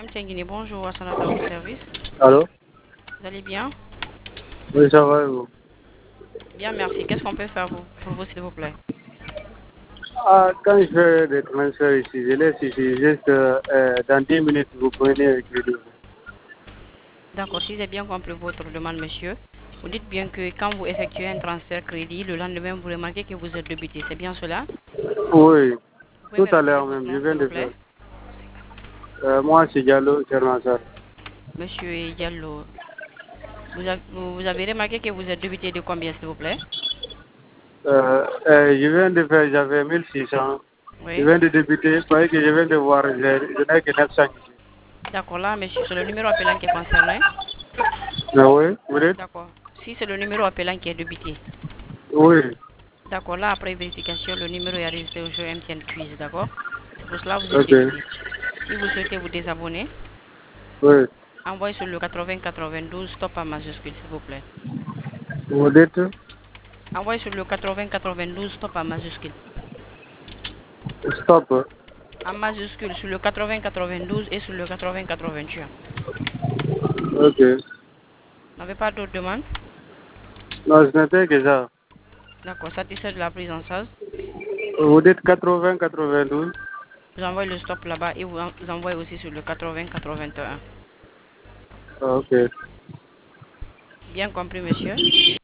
Guinée, bonjour, Hassan à votre service. Allô? Vous allez bien? Oui, ça va, et vous? Bien, merci. Qu'est-ce qu'on peut faire pour vous, s'il vous plaît? Ah, quand je fais des transferts ici, je laisse ici, juste dans 10 minutes, vous prenez avec le livre. D'accord, si j'ai bien compris votre demande, monsieur, vous dites bien que quand vous effectuez un transfert crédit, le lendemain, vous remarquez que vous êtes débité. C'est bien cela? Oui, Vous pouvez tout me à répéter l'heure votre même, je nom, viens s'il vous de plaît? faire. Moi, c'est Diallo Chermassar. Monsieur Diallo, vous avez remarqué que vous êtes débité de combien, s'il vous plaît? Je viens de faire, j'avais 1600. Je Oui. viens de débuter, vous voyez que je viens de voir, je n'ai que 900 ici. D'accord, là, monsieur, c'est le numéro appelant qui est concerné. Ah oui, vous dites? D'accord. Si c'est le numéro appelant qui est débité. Oui, D'accord, là, après vérification, le numéro est enregistré au jeu MTN Quiz, d'accord? C'est pour cela que vous êtes ok, débité. Si vous souhaitez vous désabonner, oui. envoyez sur le 80 92 stop en majuscule, s'il vous plaît. Vous dites? Envoyez sur le 80 92 stop en majuscule. Stop. En majuscule sur le 80 92 et sur le 80 81. Ok. Vous n'avez pas d'autres demandes? Non, ce n'était que ça. D'accord, satisfait de la prise en charge. Vous dites 80, 92? Vous envoyez le stop là-bas et vous envoyez aussi sur le 80 81. Ok. Bien compris, monsieur?